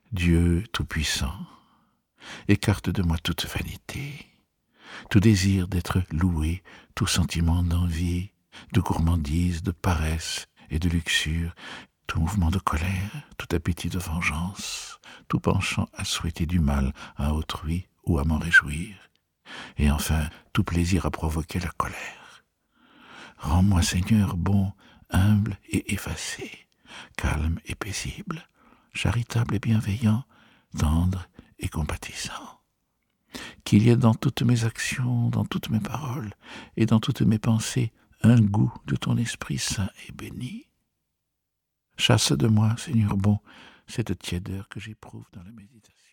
Dieu Tout-Puissant, écarte de moi toute vanité, tout désir d'être loué, tout sentiment d'envie, de gourmandise, de paresse et de luxure, tout mouvement de colère, tout appétit de vengeance, tout penchant à souhaiter du mal à autrui ou à m'en réjouir, et enfin tout plaisir à provoquer la colère. Rends-moi, Seigneur, bon, humble et effacé, calme et paisible, charitable et bienveillant, tendre et compatissant. Qu'il y ait dans toutes mes actions, dans toutes mes paroles et dans toutes mes pensées un goût de ton Esprit Saint et béni. Chasse de moi, Seigneur bon, cette tiédeur que j'éprouve dans la méditation.